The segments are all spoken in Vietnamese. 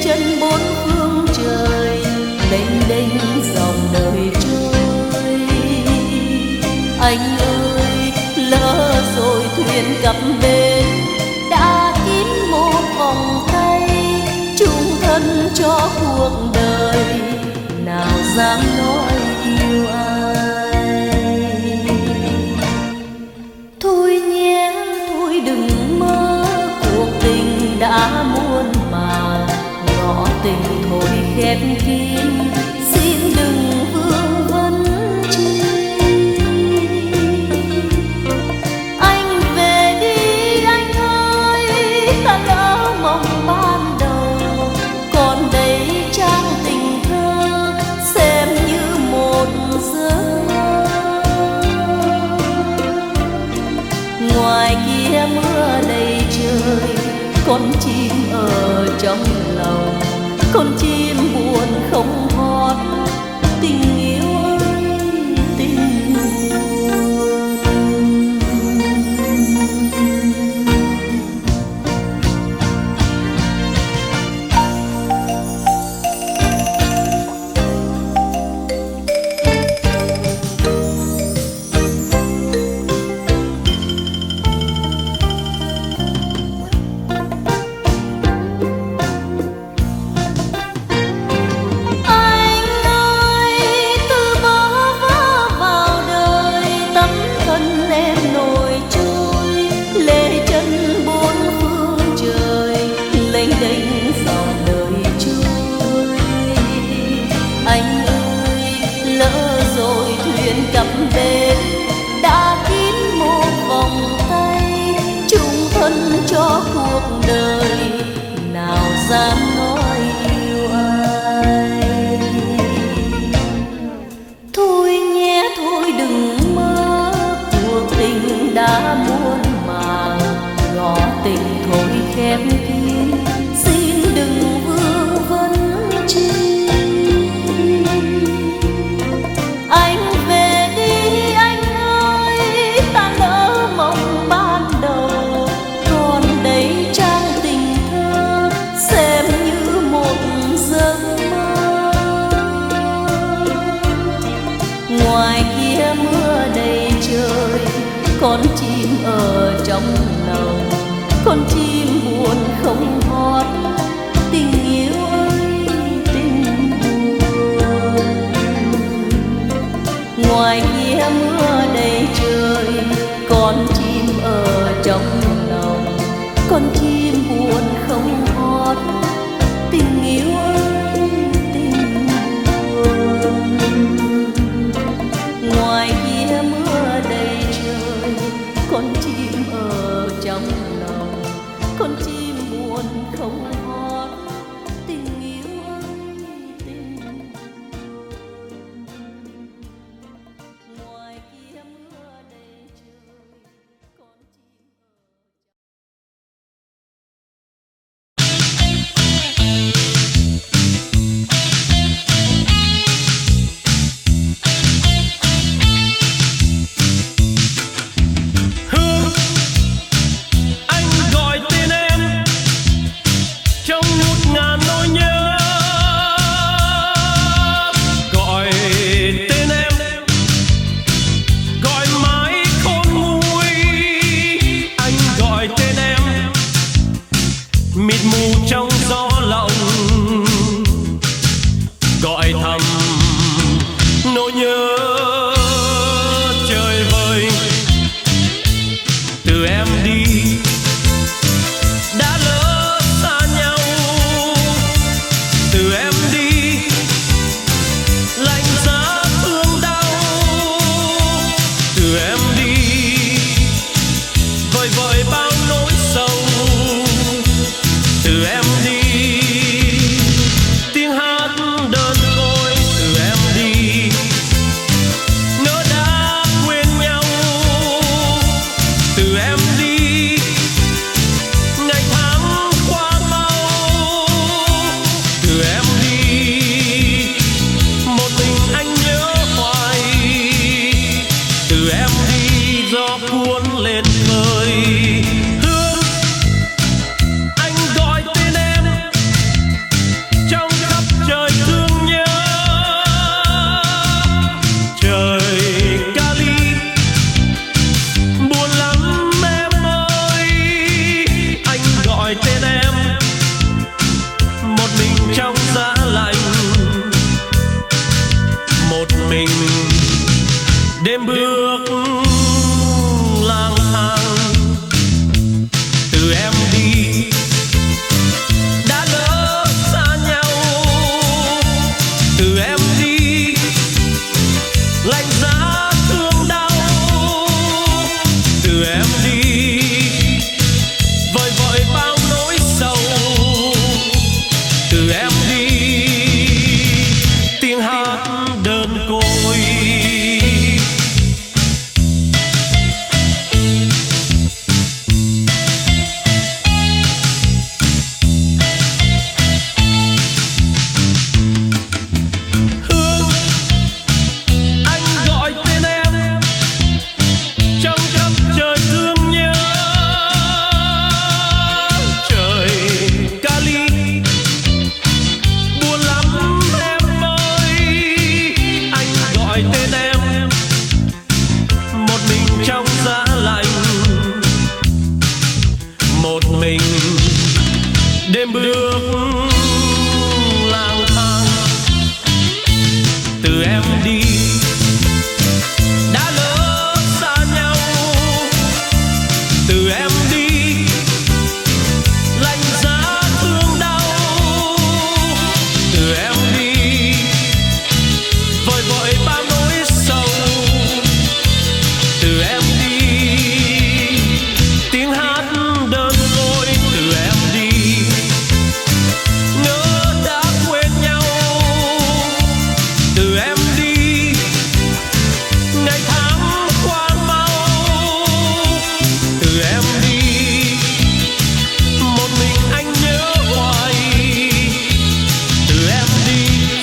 chân bốn phương trời, lênh đênh dòng đời trôi. Anh ơi, lỡ rồi thuyền cập bến, đã kín một vòng tay chung thân cho cuộc đời, nào dám nói yêu ai. Thôi nhé, thôi đừng mơ, cuộc tình đã muôn màng, ngõ tình thôi khép kín, xin đừng vương vấn chi. Anh về đi anh ơi, ta lỡ mộng ban đầu, còn đây trang tình thơ xem như một giấc mơ. Ngoài kia mưa đầy trời, con chim ở trong lòng, con chim buồn không hót, tình yêu ơi tình cập bến, đã kín một vòng tay chung thân cho cuộc đời, nào dám nói yêu ai. Thôi nhé, thôi đừng mơ, cuộc tình đã muôn màng, ngõ tình thôi khép kín, xin đừng vương vấn chi. Xem như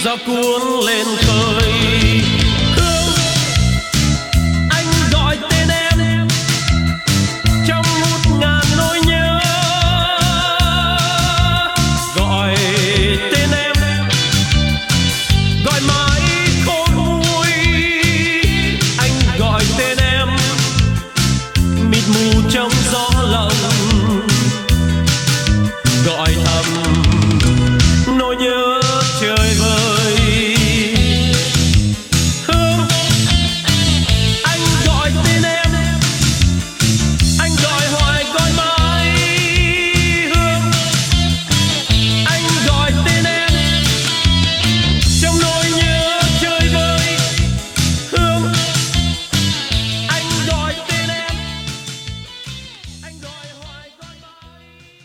gió cuốn lên khơi. Hương, anh gọi tên em trong ngút ngàn nỗi nhớ. Gọi tên em, gọi mãi khôn nguôi. Anh gọi tên em mịt mù trong gió lộng, gọi thầm nỗi nhớ trời vơi. Hương, anh gọi tên em, anh gọi hoài gọi mãi. Hương, anh gọi tên em trong nỗi nhớ trời vơi. Hương, anh gọi tên em, anh gọi hoài gọi mãi.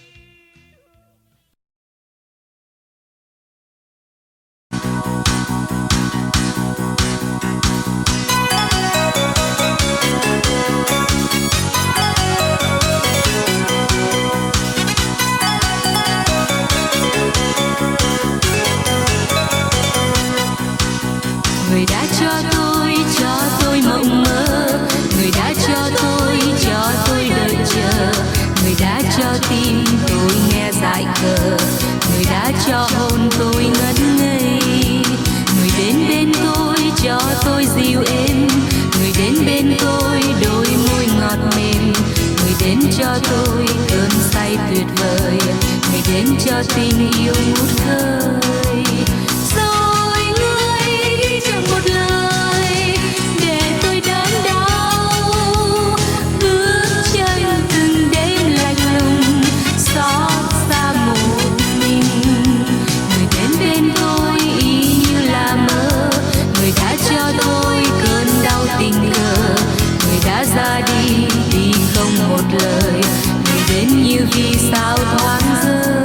Người đã cho tôi mộng mơ. Người đã cho tôi đợi chờ. Người đã cho tim tôi nghe dại khờ. Người đã cho hồn tôi ngất ngây. Người đến bên tôi cho tôi dịu êm. Người đến bên tôi đôi môi ngọt mềm. Người đến cho tôi cơn say tuyệt vời. Người đến cho tình yêu ngút khơi. Rồi người đi chẳng một lời để tôi đớn đau. Bước chân từng đêm lạnh lùng xót xa một mình. Người đến bên tôi y như là mơ. Người đã cho tôi cơn đau tình cờ. Người đã ra đi không một lời. Người đến như vì sao thoáng rơi.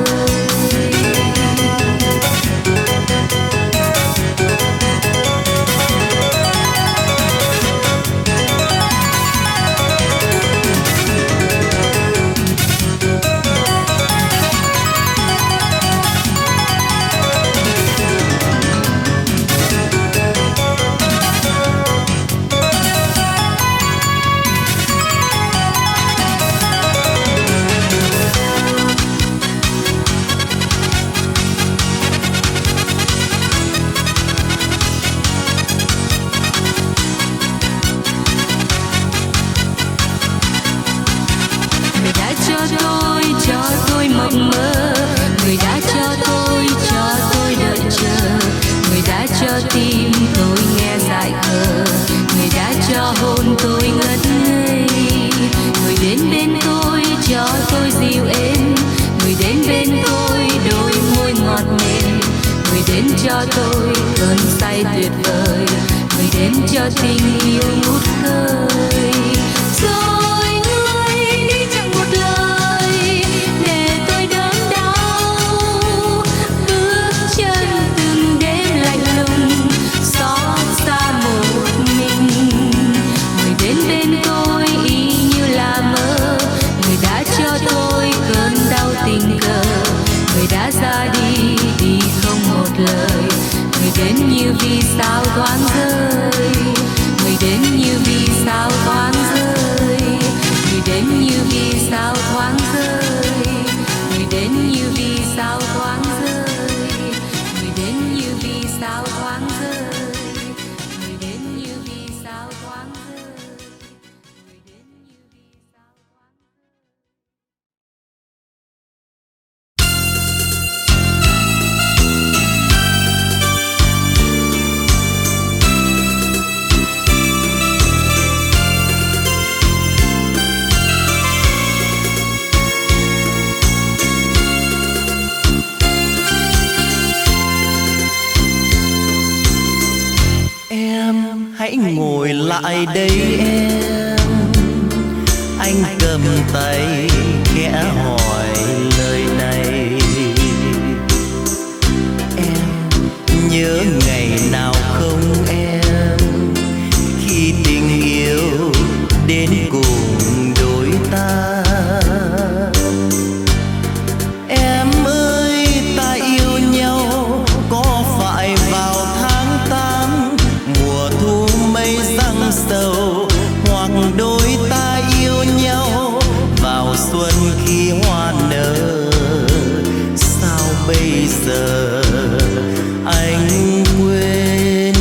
Cho tôi mộng mơ. Người đã cho tôi đợi chờ. Người đã cho tim tôi nghe dại khờ. Người đã cho hồn tôi ngất ngây. Người đến bên tôi cho tôi dịu êm. Người đến bên tôi đôi môi ngọt mềm. Người đến cho tôi cơn say tuyệt vời. Người đến cho tình yêu ngút khơi. Rồi người đi chẳng một lời để tôi đớn đau. Bước chân từng đêm lạnh lùng xót xa một mình. Người đến bên tôi y như là mơ. Người đã cho tôi cơn đau tình cờ. Người đã ra đi không một lời. Người đến như vì sao thoáng rơi. Người đến như vì sao thoáng rơi. Người đến như vì sao thoáng rơi. Người đến như vì sao thoáng rơi. Người đến như vì sao thoáng rơi. Người đến như vì sao thoáng rơi. Người đến như vì sao thoáng hãy ngồi lại đây em. Anh cầm tay khẽ hỏi lời này. Em nhớ ngày nào không em, khi tình yêu đến cùng đôi ta. Em ơi ta yêu nhau có phải giờ anh quên.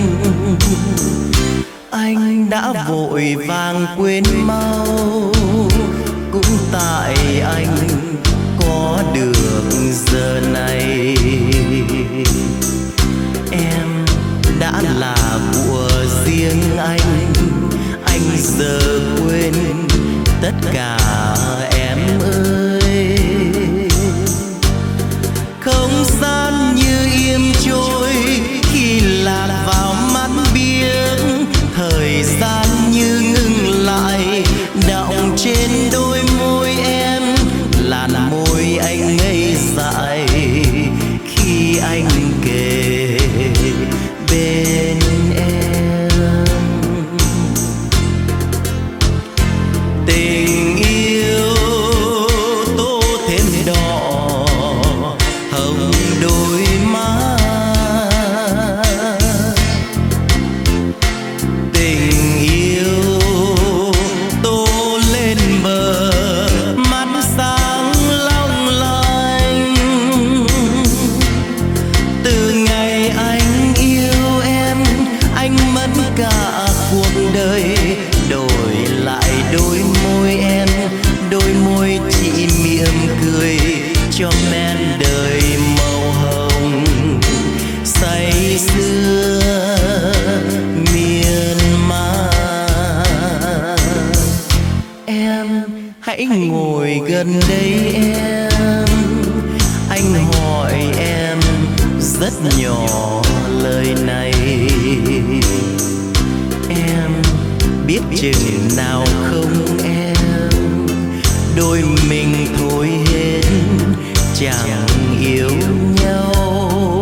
Anh đã vội vàng quên mau, cũng tại anh có được giờ này. Em đã là của riêng anh giờ quên tất cả em ơi. Không gian như im trôi khi lạc vào mắt biếc, thời gian như ngừng lại đọng trên đôi môi em. Làn môi anh ngây dại khi anh kề bên em. Tình yêu tô thêm đỏ hồng đôi má, tình yêu tô lên bờ mắt sáng long lanh. Từ ngày anh yêu em, anh mất cả cuộc đời, đổi lại đôi môi em, đôi môi chị mỉm cười cho men đời màu hồng say sưa miên man. Em hãy ngồi gần đây em, anh hỏi em rất nhỏ lời này. Em biết chừng nào không em, đôi mình thôi hết chẳng yêu nhau.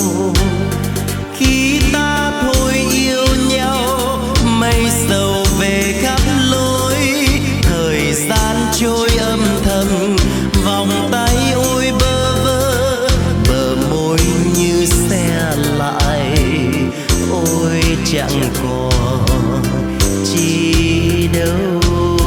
Khi ta thôi yêu nhau, mây sầu về khắp lối, thời gian trôi âm thầm, vòng tay ôi bơ vơ, bờ môi như xe lại, ôi chẳng còn chi đâu.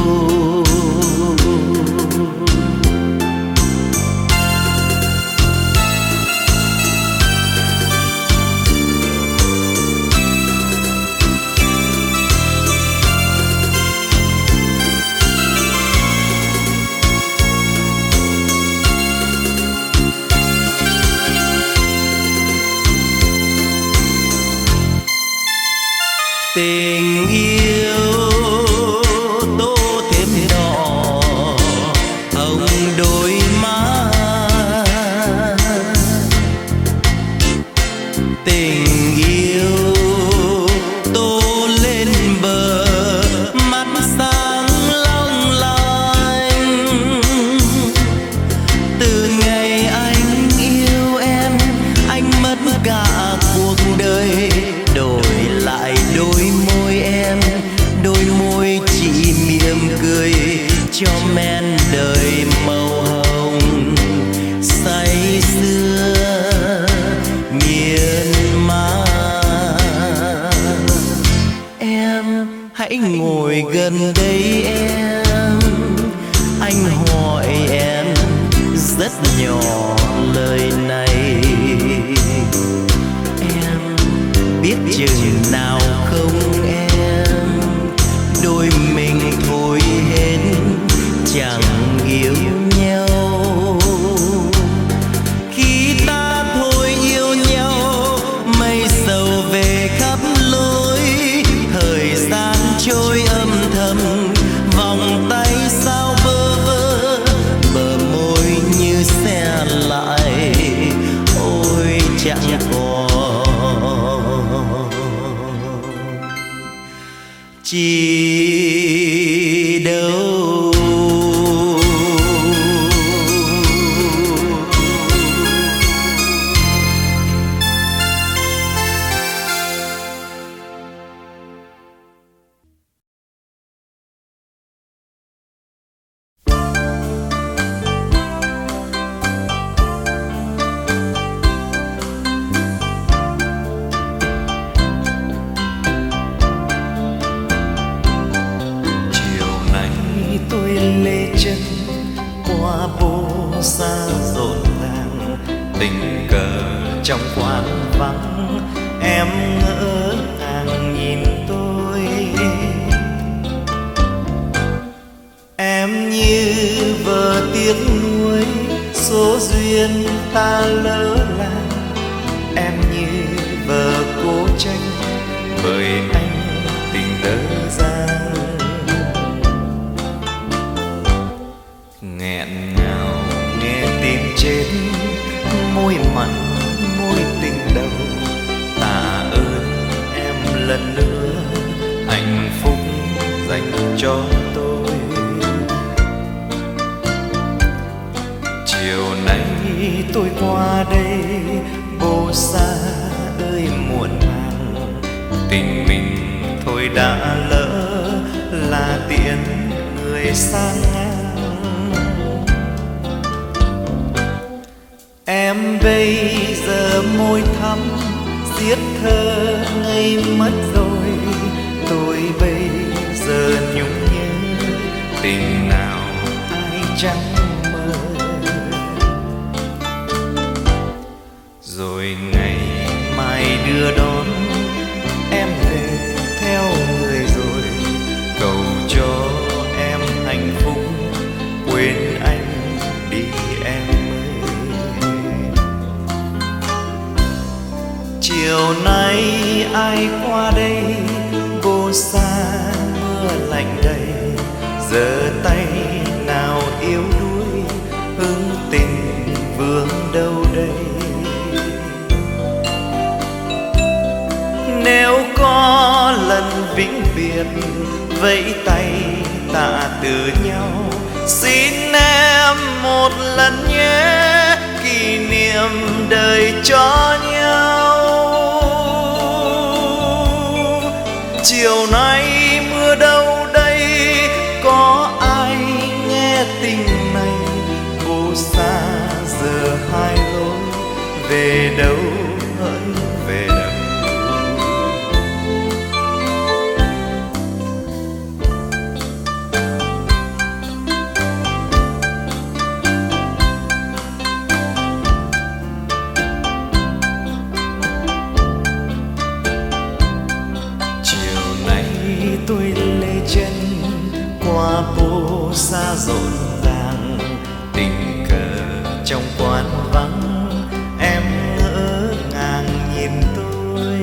Tình yêu tô thêm đỏ hồng đôi má, tình yêu tô lên bờ mắt sáng long lanh. Từ ngày anh yêu em, anh mất cả cuộc đời, đổi lại đôi môi em, đôi môi chị mỉm cười cho men đời màu hồng say sưa miên man. Em hãy ngồi gần đây em, anh hỏi em rất nhỏ lời này. Em biết chừng nào không em, đôi mình thôi hết chẳng yêu nhau. Khi ta thôi yêu nhau, mây sầu về khắp lối, thời gian trôi âm thầm, vòng tay sao bơ vơ, bờ môi như xe lại, ôi chẳng còn chi đâu. tình cờ trong quán vắng, em ngỡ ngàng nhìn tôi. Em như vờ tiếc nuối số duyên ta lỡ làng, em như vờ cố tranh bởi anh tình dở dang. Nghẹn ngào nghe tim chết, môi mặn môi tình đầu. Tạ ơn em lần nữa, hạnh phúc dành cho tôi. Chiều nay tôi qua đây, bô xa ơi muộn màng. Tình mình thôi đã lỡ, là tiễn người sang ngang. Em bây giờ môi thắm, giết thơ ngây mất rồi. Tôi bây giờ nhung nhớ, tình nào ai chẳng mơ. Rồi ngày mai đưa đón em về theo người rồi. Cầu cho em hạnh phúc, quên anh đi em ơi. Chiều nay ai qua đây, vô xa mưa lạnh đầy. Giơ tay nào yếu đuối, hương tình vương đâu đây. Nếu có lần vĩnh biệt, vẫy tay tạ từ nhau. Xin em một lần nhé, kỷ niệm đời cho nhau. Chiều nay mưa đâu đây, có ai nghe tình này. Vô xa giờ hai lối, về đâu hỡi về đâu. Tôi lê chân qua phố xa rộn ràng, tình cờ trong quán vắng, em ngỡ ngàng nhìn tôi.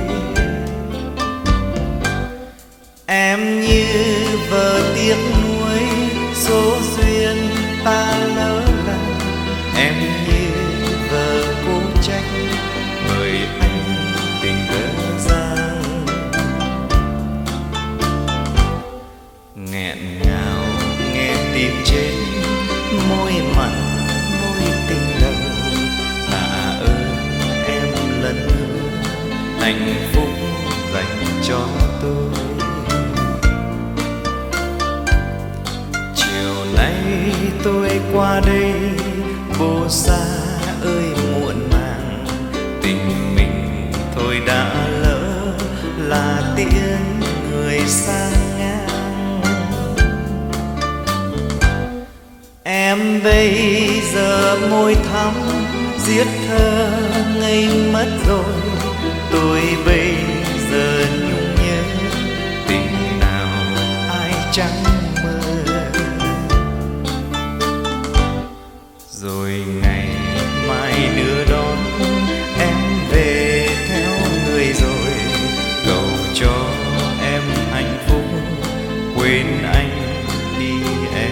Em như vờ tiếc nuối số duyên ta lỡ làng, em như vờ cố trách bởi anh tình dở dang. Nghẹn ngào nghe tim chết, môi mặn môi tình đầu. Tạ ơn em lần nữa, hạnh phúc dành cho tôi. Chiều nay tôi qua đây, vô xa ơi muộn màng. Tình mình thôi đã lỡ, là tiễn người sang ngang. Em bây giờ môi thắm, giết thơ ngây mất rồi. Tôi bây giờ nhung nhớ, tình nào ai chẳng mơ. Rồi ngày mai đưa đón em về theo người rồi. Cầu cho em hạnh phúc, quên anh đi em.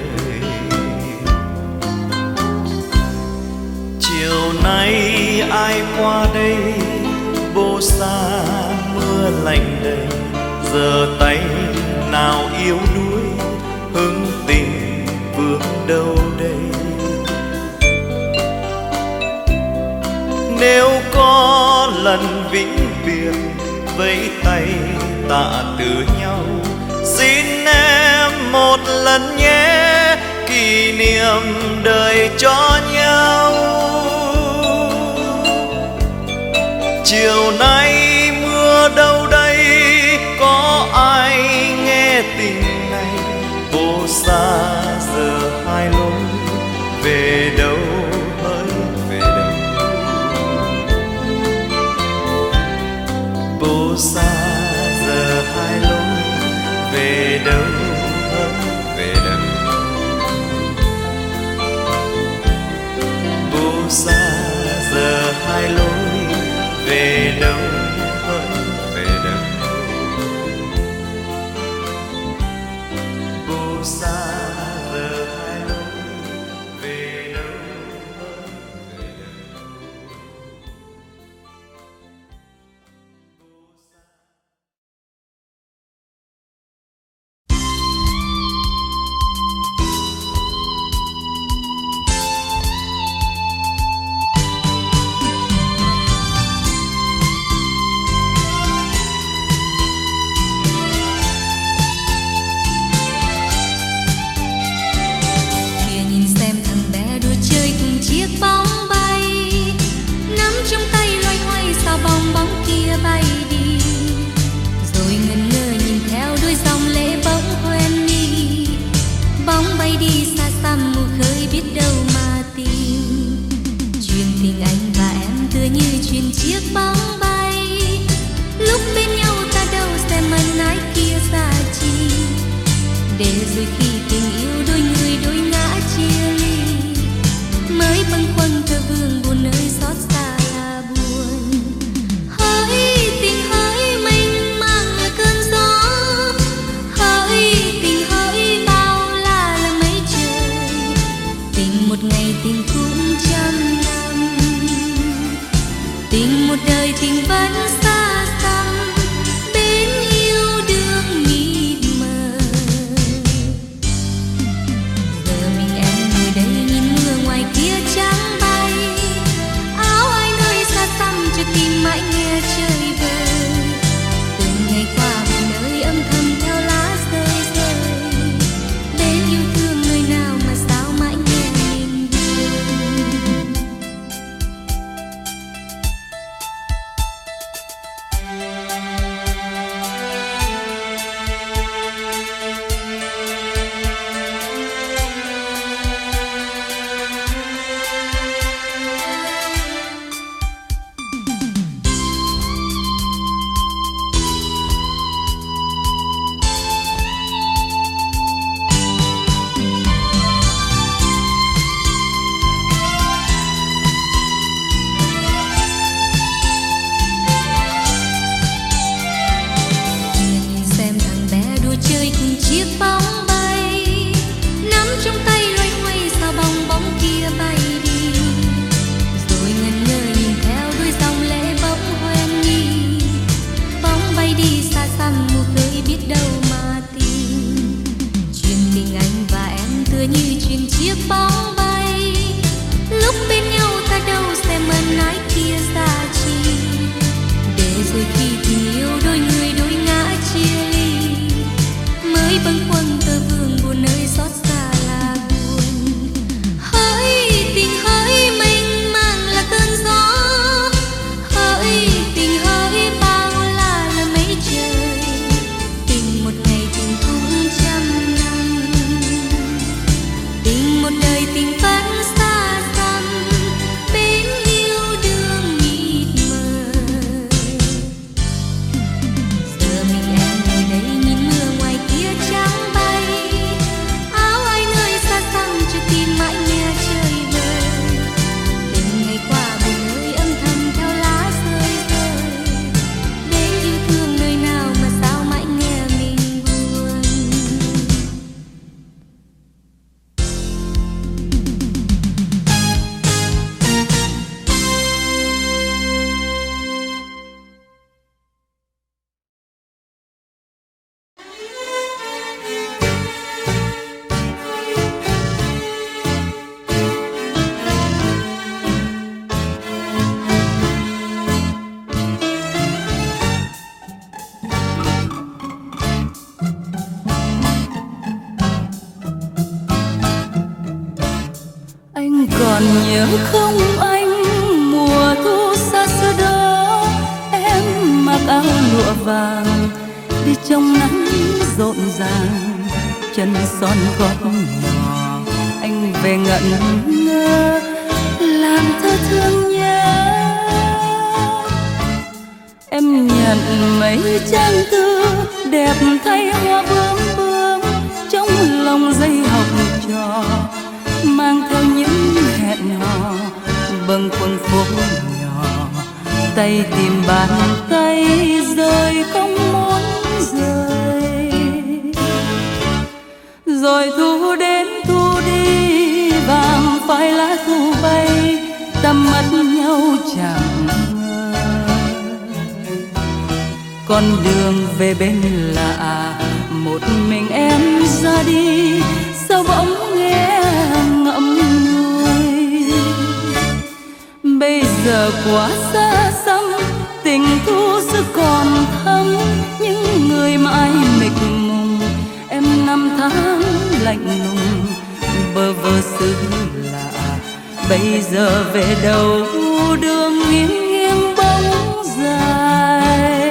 Chiều nay ai qua đây, vô xa mưa lạnh đầy. Giờ tay nào yếu đuối, hứng tình vương đâu đây. Nếu có lần vĩnh biệt, vẫy tay tạ từ nhau. Xin em một lần nhé, kỷ niệm đời cho nhau. Chiều nay mưa đâu đây, có ai nghe tình này. Vô xa giờ hai lối, về đâu hỡi về đâu. hai lối, về đâu vẫn về đâu. Bồ xa giờ hai lối, về đâu vẫn về đâu. Còn nhớ không anh, mùa thu xa xưa đó em mặc áo lụa vàng đi trong nắng rộn ràng, chân son gót nhỏ anh về ngẩn ngơ làm thơ thương nhớ. Em nhận mấy trang thư đẹp thay hoa bướm bướm trong lòng dây học trò, mang theo những hẹn hò bâng khuâng phố nhỏ tay tìm bàn tay rồi không muốn rời. Rồi thu đến thu đi, vàng phai lá thu bay, ta mất nhau chẳng ngờ. Con đường về bên lạ, một mình em ra đi, sao bỗng nghe ngậm ngùi. Bây giờ quá xa xăm, tình thu xưa còn thắm, những người mãi mịt mùng, em năm tháng lạnh lùng bơ vơ xứ lạ. Bây giờ về đâu đường nghiêng nghiêng bóng dài.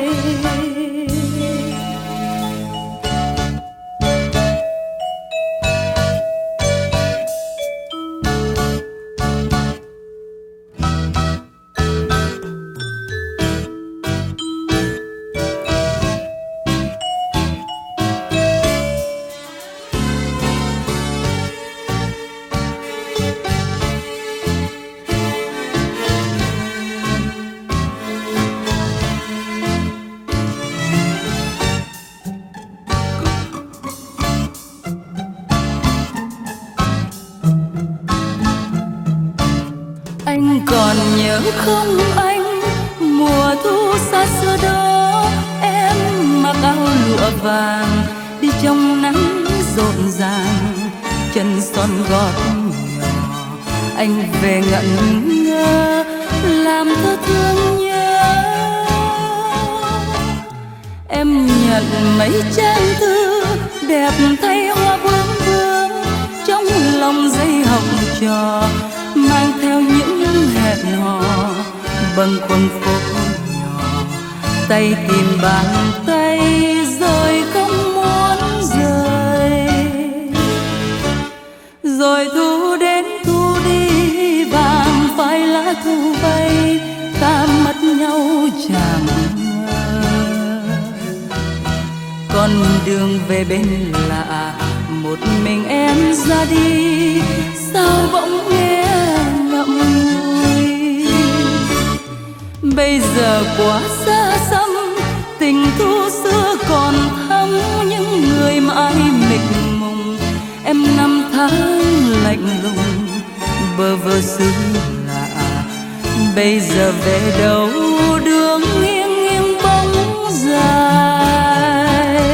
Anh còn nhớ không anh, mùa thu xa xưa đó, em mặc áo lụa vàng đi trong nắng rộn ràng, chân son gót nhỏ. Anh về ngẩn ngơ làm thơ thương nhớ. Em nhận mấy trang thư đẹp thay hoa bướm bướm, trong lòng dây hồng trò mang theo những hẹn hò bâng khuâng phố nhỏ. Tay tìm bàn tay rồi không muốn rời. Rồi thu đến thu đi, vàng phai lá thu bay, ta mất nhau chẳng ngờ. Con đường về bên lạ, một mình em ra đi, sao bỗng nghe ngậm ngùi. Bây giờ quá xa xăm, tình thu xưa còn thắm, những người mãi mịt mùng, em năm tháng lạnh lùng bơ vơ xứ lạ. Bây giờ về đâu đường nghiêng nghiêng bóng dài.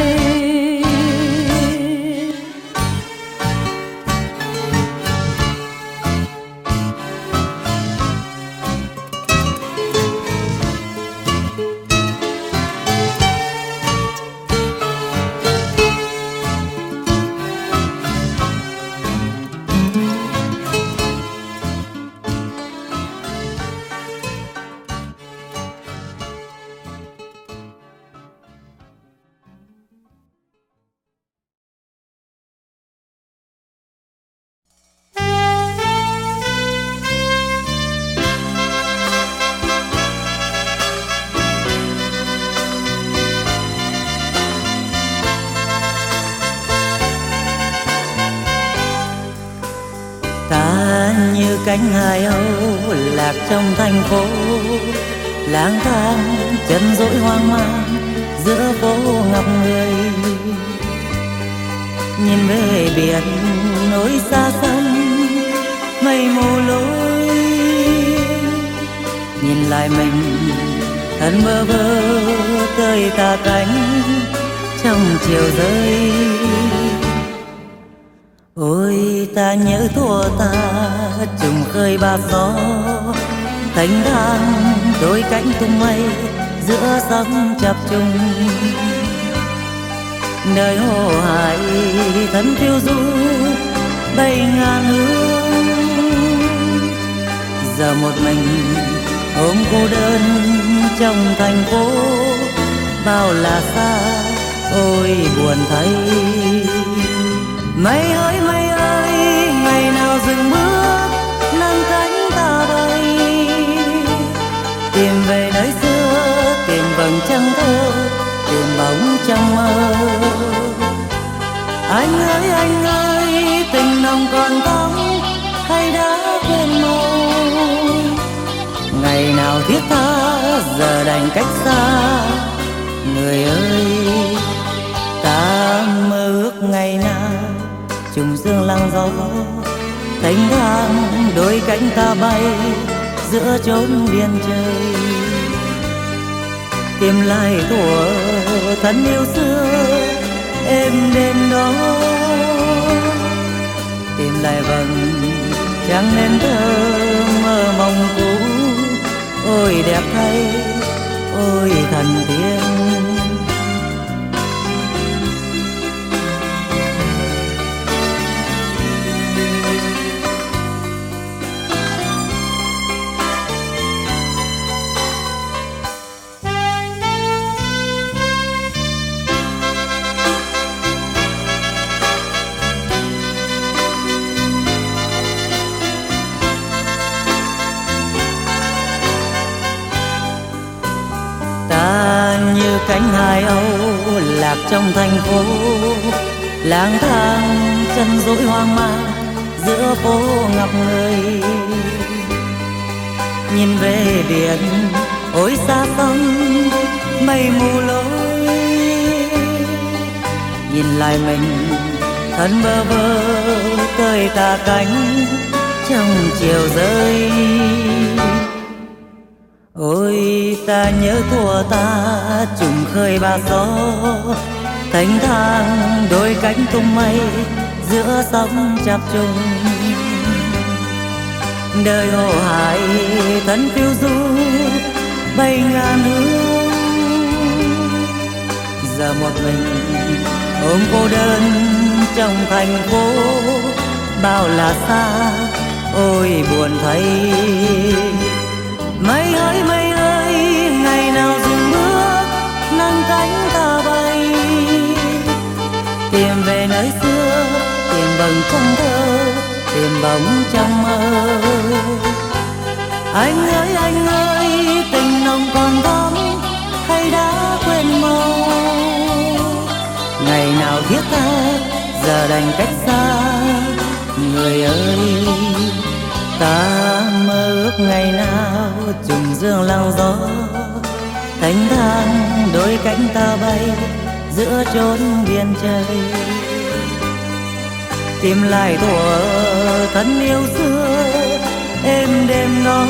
Ta như cánh hải âu lạc trong thành phố, lang thang chân dỗi hoang mang giữa phố ngập người. Nhìn về biển nối xa xăm mây mù lối, nhìn lại mình thân bơ vơ tơi tà cánh trong chiều rơi. Ôi ta nhớ thua ta trùng khơi bạc gió, thanh thang đôi cánh tung mây giữa sóng chập trùng. Đời hồ hải thân phiêu du bay ngàn hướng, giờ một mình ôm cô đơn trong thành phố. Bao là xa ôi buồn thấy. Mây ơi ngày nào dừng bước nâng cánh ta bay, tìm về nơi xưa, tìm vầng trăng thơ, tìm bóng trong mơ. Anh ơi tình nồng còn thắm hay đã quên màu, ngày nào thiết tha giờ đành cách xa. Người ơi, ta mơ ước ngày nào trùng dương lặng gió, thênh thang đôi cánh ta bay giữa chốn biển trời. Tìm lại thuở thân yêu xưa êm đêm đó, tìm lại vầng trăng nên thơ mơ mộng cũ. Ôi đẹp thay, ôi thần tiên. Như cánh hải âu lạc trong thành phố, lang thang chân dỗi hoang mang giữa phố ngập người. Nhìn về biển ôi xa xăm mây mù lối, nhìn lại mình thân bơ vơ tơi tà cánh trong chiều rơi. Ôi ta nhớ thuở ta trùng khơi bạc gió, thênh thang đôi cánh tung mây giữa sóng chập trùng. Đời hồ hải thân phiêu du bay ngàn hướng, giờ một mình ôm cô đơn trong thành phố. Bao là xa ôi buồn thấy. Mây ơi, ngày nào dừng bước nâng cánh ta bay, tìm về nơi xưa, tìm bằng trong thơ, tìm bóng trong mơ. Anh ơi, tình nồng còn thắm hay đã quên màu. Ngày nào thiết tha giờ đành cách xa. Người ơi, ta mơ ước ngày nào trùng dương lặng gió, thênh thang đôi cánh ta bay giữa chốn biển trời. Tìm lại thuở thân yêu xưa êm đêm đó,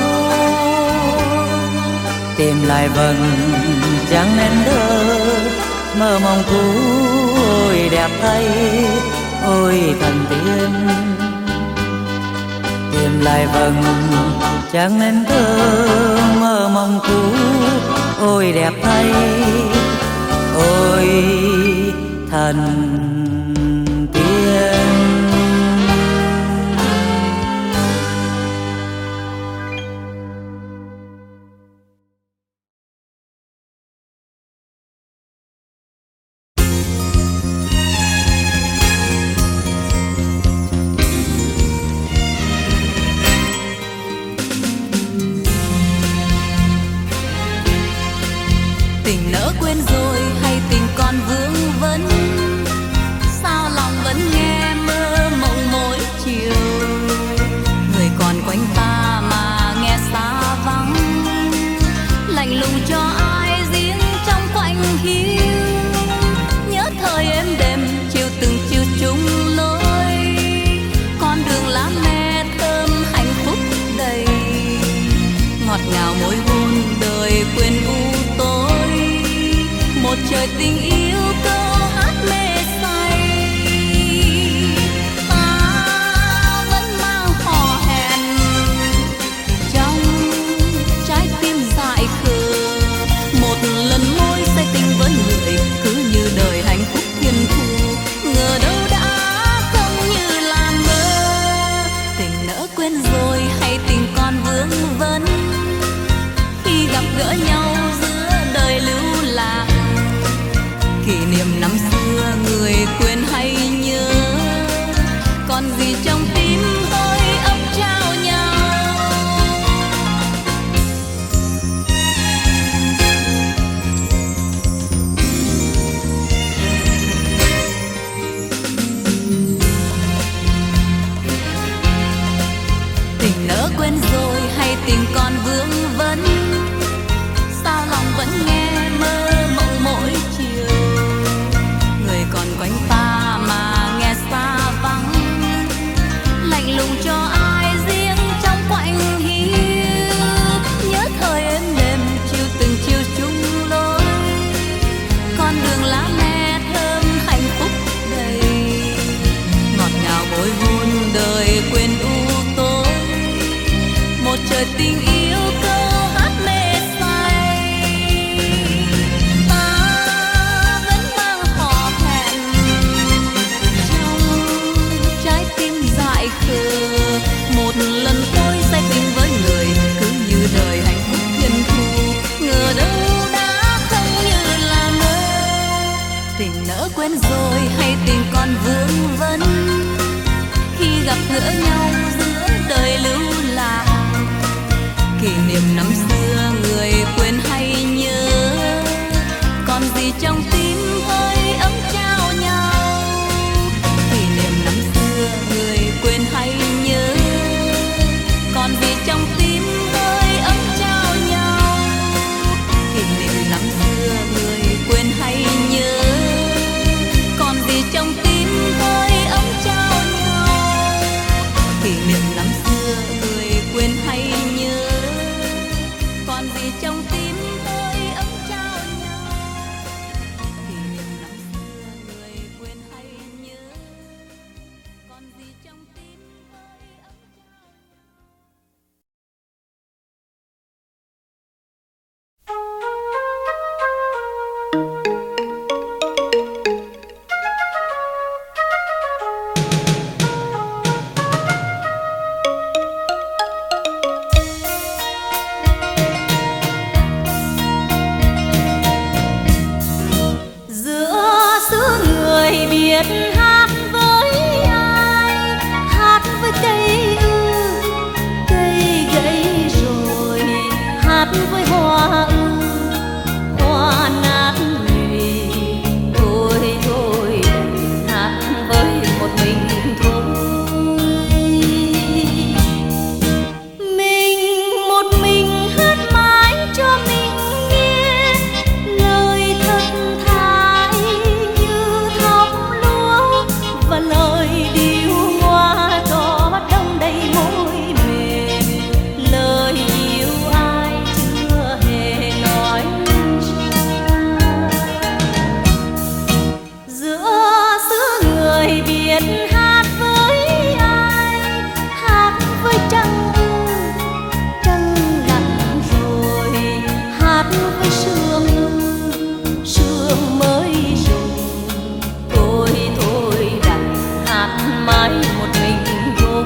tìm lại vầng trăng nên thơ mơ mộng cũ. Ôi đẹp thay, ôi thần tiên. Tìm lại vầng trăng nên thơ mơ mộng cũ. Ôi đẹp thay, ôi thần tiên. Tình nỡ quên rồi hay tình còn vương vấn, sao lòng vẫn nghe mơ mộng mỗi chiều. Người còn quanh ta mà nghe xa vắng, lạnh lùng cho ai riêng trong quạnh hiu. Nhớ thời êm đềm chiều từng chiều chung lối, con đường lá me thơm hạnh phúc đầy. Ngọt ngào môi hôn đời quên u tối, một trời tình yêu câu hát mê say. Ta vẫn mang hò hẹn trong trái tim dại khờ, một lần môi say tình với người cứ như đời hạnh phúc thiên thu. Ngờ đâu đã không như là mơ, tình nỡ quên rồi hay tình còn vương vấn. Khi gặp gỡ nhau giữa đời lưu lạc, kỷ niệm năm xưa người quên hay nhớ, còn gì trong tim hơi ấm trao nhau. Kỷ niệm năm xưa người quên hay nhớ, còn gì trong tim hơi ấm trao nhau. Kỷ niệm năm xưa người quên hay nhớ, còn gì trong tim hơi ấm trao nhau. Kỷ niệm năm xưa người quên hay nhớ, còn gì trong tim hơi ấm trao nhau. Kỷ niệm năm xưa người quên hay nhớ, còn gì trong tim hơi ấm trao giữa xứ người biết hát với ai, hát với cây ư, cây gãy rồi, hát với hoa ư, hoa nát nhụy, thôi thôi đành hát với một mình thôi. Mình một mình hát mãi cho mình nghe, lời thật thà như thóc lúa và lời điệu hoa có đông đầy môi mềm. Lời yêu ai chưa hề nói ra, giữa xứ người biết hát với ai, hát với trăng ư, trăng lặng rồi, hát với sương ư, sương mới rụng, thôi thôi đành hát mãi một mình thôi.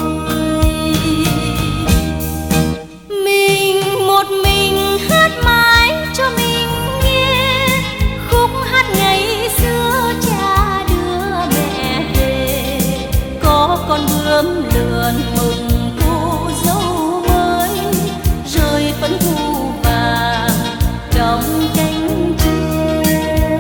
Mình một mình hát mãi cho mình nghe, khúc hát ngày xưa cha đưa mẹ về. Có con bướm lượn mừng cô dâu mới, rơi phấn thu vàng trong cánh tre.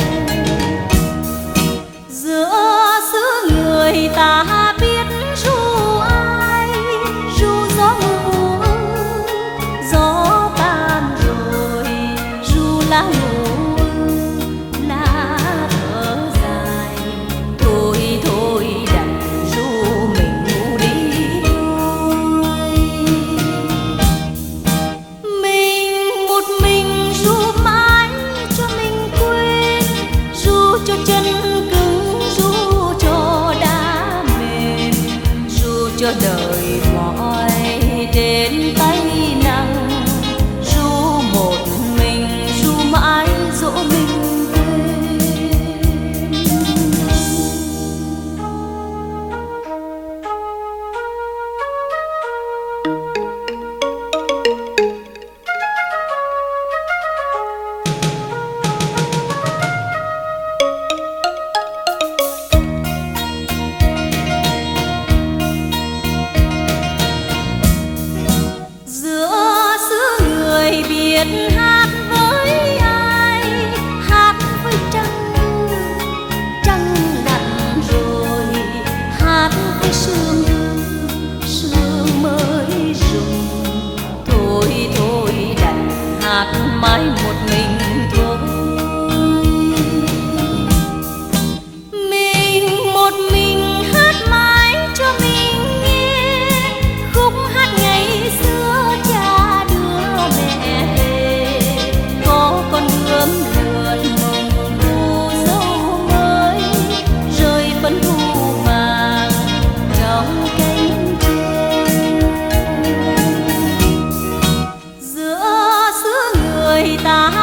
Giữa xứ người ta biết ru ai, ru gió mùa, gió tan rồi, ru lá ngủ, lá thở dài, thôi thôi đành ru mình ngủ đi thôi. Mình một mình ru mãi cho mình quên, ru cho chân cứng, ru cho đá mềm, ru cho đời mỏi đến tay nắng, ru một mình, ru mãi dỗ mình quên. Giữa xứ người biết hát với ai, hát với trăng ư, trăng lặng rồi, hát với sương ư, sương mới rụng, thôi thôi đành hát mãi một mình thôi. Mình một mình hát mãi cho mình nghe, khúc hát ngày xưa cha đưa mẹ về. Có con bướm lượn mừng cô dâu mới, rơi phấn thu vàng trong cánh tre. Giữa xứ người ta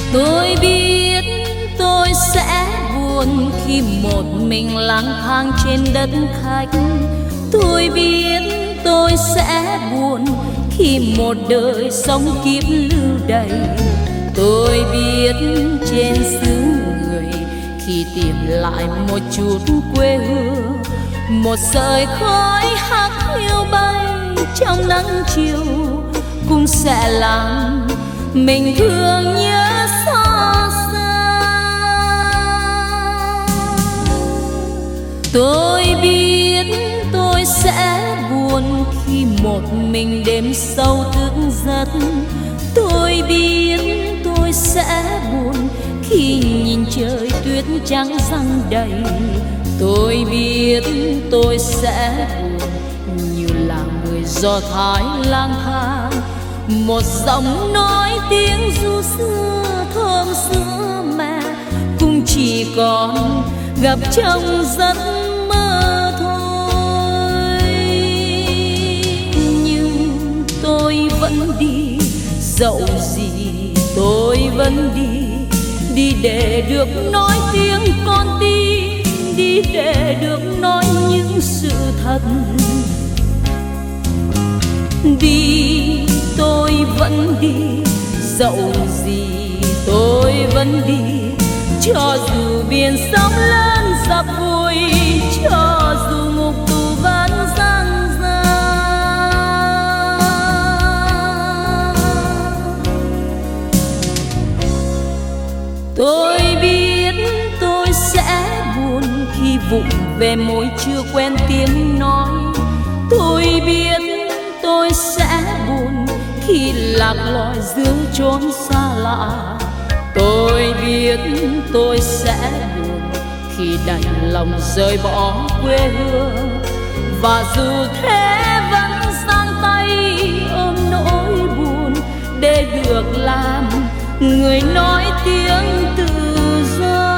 Tôi biết tôi sẽ buồn khi một mình lang thang trên đất khách. Tôi biết tôi sẽ buồn khi một đời sống kiếp lưu đày. Tôi biết trên xứ người khi tìm lại một chút quê hương, một sợi khói hắt hiu bay trong nắng chiều cũng sẽ làm mình thương nhớ xót xa. Tôi biết tôi sẽ buồn khi một mình đêm sâu thức giấc. Tôi biết tôi sẽ buồn khi nhìn trời tuyết trắng răng đầy. Tôi biết tôi sẽ buồn như là người Do Thái lang thang, một giọng nói tiếng ru xưa thơm sữa mẹ cũng chỉ còn gặp trong giấc mơ thôi. Nhưng tôi vẫn đi, dẫu gì tôi vẫn đi, đi để được nói tiếng con tim, đi để được nói những sự thật. Đi tôi vẫn đi, dẫu gì tôi vẫn đi, cho dù biển sóng lớn dập vùi, cho dù ngục tù vẫn giăng ra. Tôi biết tôi sẽ buồn khi vụng về môi chưa quen tiếng nói. Tôi biết tôi sẽ buồn khi lạc loài giữa chốn xa lạ. Tôi biết tôi sẽ buồn khi đành lòng rời bỏ quê hương, và dù thế vẫn giang tay ôm nỗi buồn để được làm người nói tiếng tự do.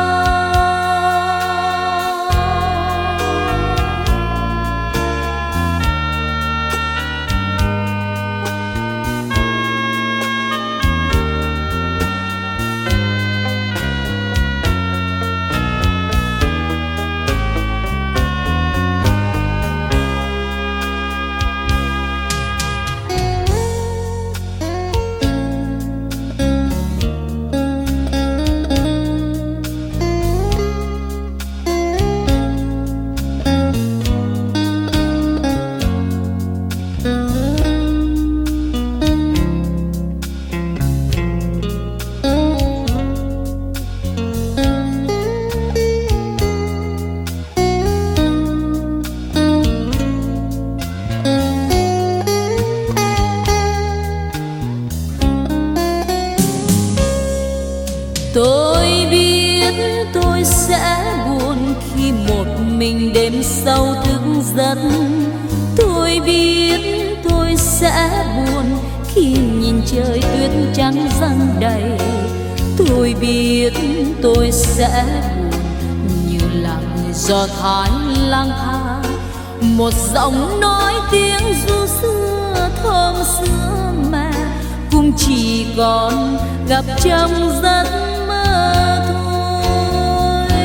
Tôi biết tôi sẽ buồn khi một mình đêm sâu thức giấc. Tôi biết tôi sẽ buồn khi nhìn trời tuyết trắng răng đầy. Tôi biết tôi sẽ buồn như là người Do Thái lang thang, một giọng nói tiếng ru xưa thơm sữa mẹ cũng chỉ còn gặp trong giấc mơ thôi.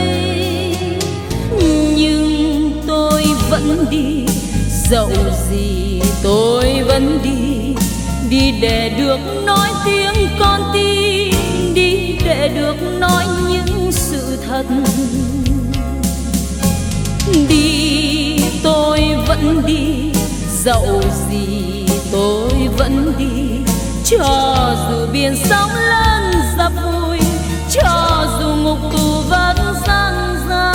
Nhưng tôi vẫn đi, dẫu gì tôi vẫn đi, đi để được nói tiếng con tim, đi để được nói những sự thật. Đi tôi vẫn đi, dẫu gì tôi vẫn đi, cho dù biển sóng lớn dập vùi, cho dù ngục tù vẫn giăng ra.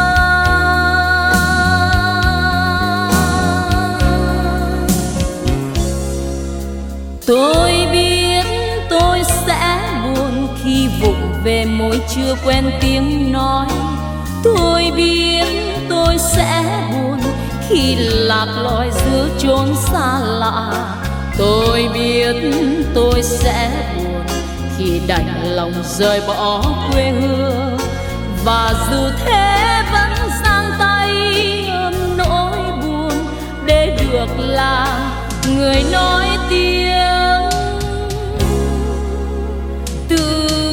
Tôi biết tôi sẽ buồn khi vụng về môi chưa quen tiếng nói. Tôi biết tôi sẽ buồn khi lạc loài giữa chốn xa lạ. Tôi biết tôi sẽ buồn khi đành lòng rời bỏ quê hương, và dù thế vẫn giang tay ôm nỗi buồn để được làm người nói tiếng tự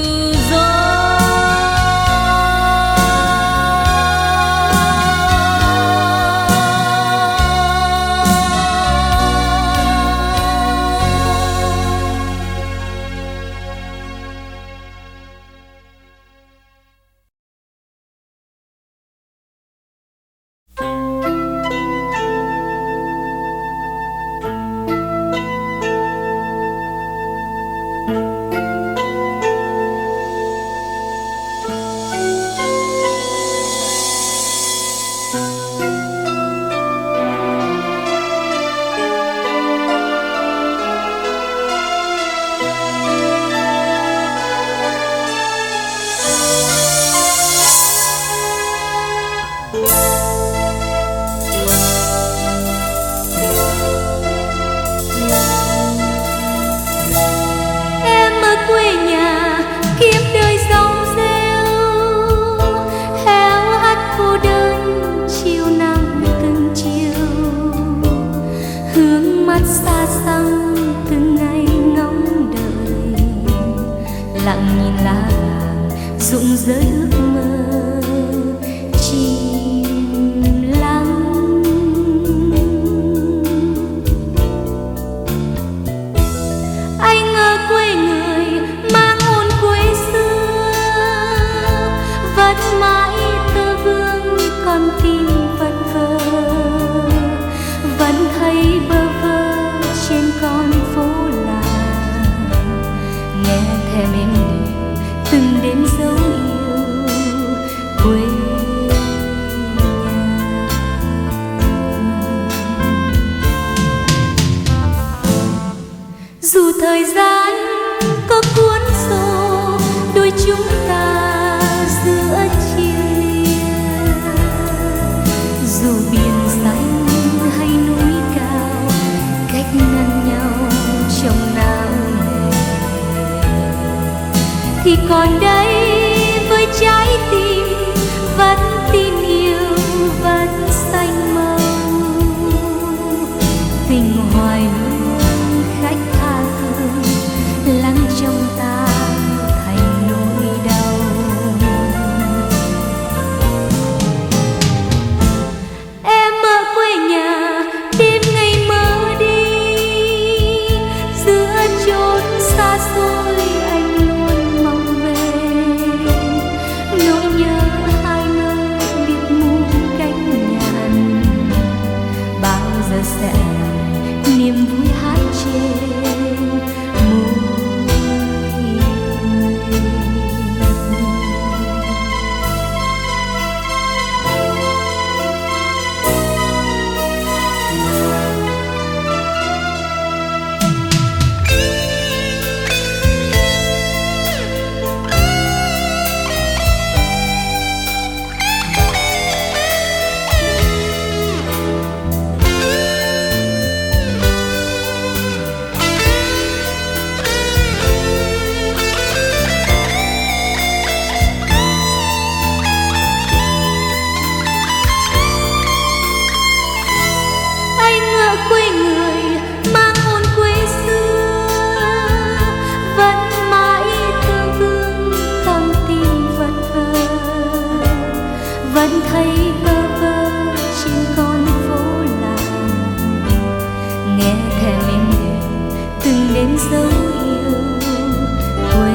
hay bơ vơ trên con phố làng, nghe thèm êm đềm từng đêm dấu yêu quê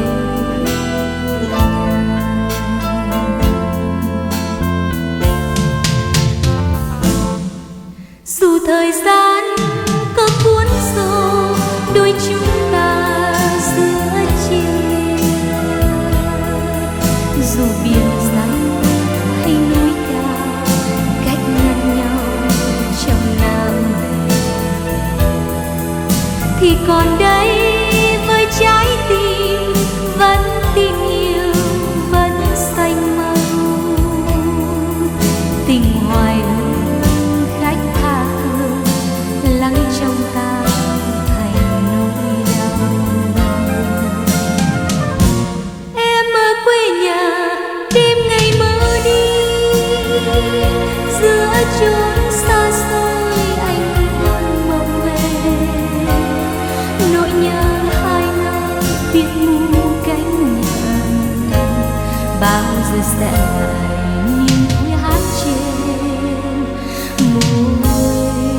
nhà. Dù thời gian có cuốn xô đôi chúng ta giữa chia, dù biển xanh hay núi cao cách ngăn nhau trong Nam Về, thì còn đây với trái tim vẫn tin yêu, vẫn xanh màu tình hoài hương khách tha phương lắng trong ta thành nỗi đau. Em ở quê nhà đêm ngày mơ đi, giữa chốn xa xôi anh vẫn mong về, nỗi nhớ hai nơi biệt mù cánh nhà, bao giờ sẽ lại nhìn vui hát trên môi người.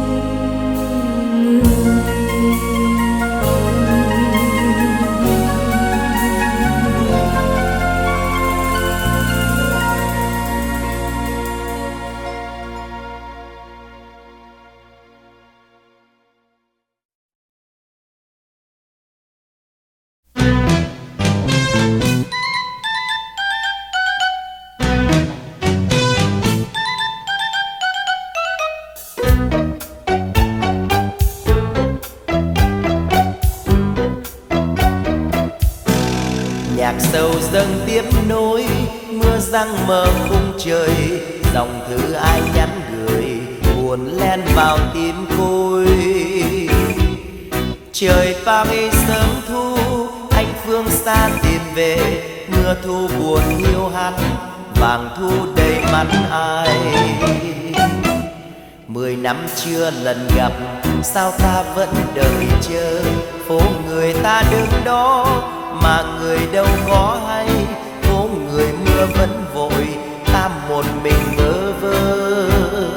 Nhạc sầu dâng tiếp nối, mưa giăng mờ khung trời, dòng thư ai nhắn gửi buồn len vào tim côi. Trời Paris sớm thu, anh phương xa tìm về, mưa thu buồn hiu hắt, vàng thu đầy mắt ai. 10 năm chưa lần gặp, sao ta vẫn đợi chờ, phố người ta đứng đó mà người đâu có hay, phố người mưa vẫn vội, ta một mình bơ vơ.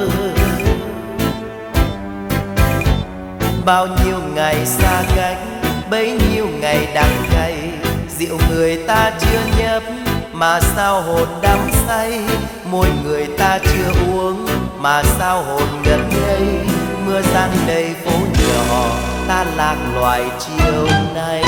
Bao nhiêu ngày xa cách, bấy nhiêu ngày đắng cay, rượu người ta chưa nhấp mà sao hồn đắm say, môi người ta chưa uống mà sao hồn ngẩn ngây. Mưa giăng đầy phố nhỏ, ta lạc loài chiều nay.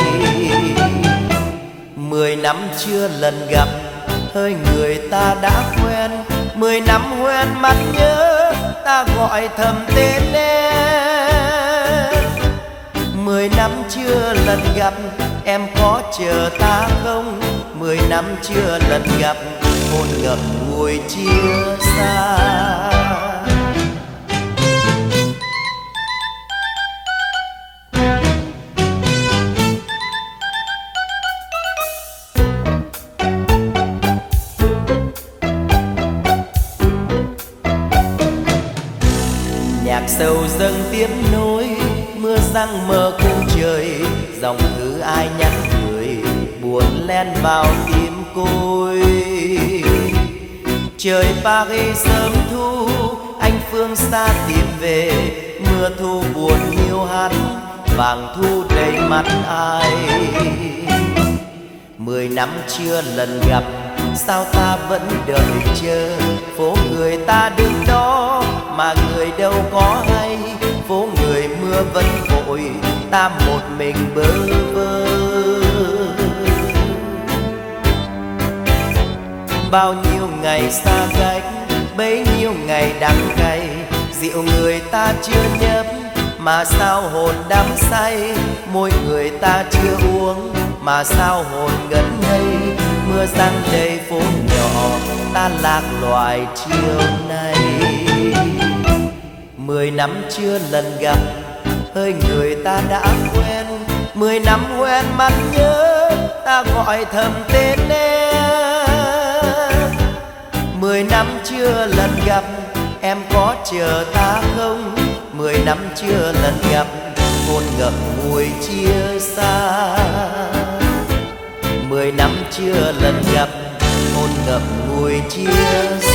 10 năm chưa lần gặp, hơi người ta đã quen, 10 năm hoen mắt nhớ, ta gọi thầm tên em. 10 năm chưa lần gặp, em có chờ ta không? 10 năm chưa lần gặp, hôn ngậm ngùi chia xa. Nhạc sầu dâng tiếp nối, mưa giăng mờ khung trời, dòng thư ai nhắn gửi buồn len vào tim côi. Trời Paris sớm thu, anh phương xa tìm về, mưa thu buồn hiu hắt, vàng thu đầy mắt ai. 10 năm chưa lần gặp, sao ta vẫn đợi chờ, phố người ta đứng đó mà người đâu có hay, phố người mưa vẫn vội, ta một mình bơ vơ. Bao nhiêu ngày xa cách, bấy nhiêu ngày đắng cay, rượu người ta chưa nhấp mà sao hồn đắm say, môi người ta chưa uống mà sao hồn ngẩn ngây. Mưa giăng đầy phố nhỏ, ta lạc loài chiều nay. 10 năm chưa lần gặp, hơi người ta đã quen, 10 năm quen mắt nhớ, ta gọi thầm tên em. 10 năm chưa lần gặp, em có chờ ta không? 10 năm chưa lần gặp, hôn ngậm ngùi chia xa. 10 năm chưa lần gặp, hôn ngậm ngùi chia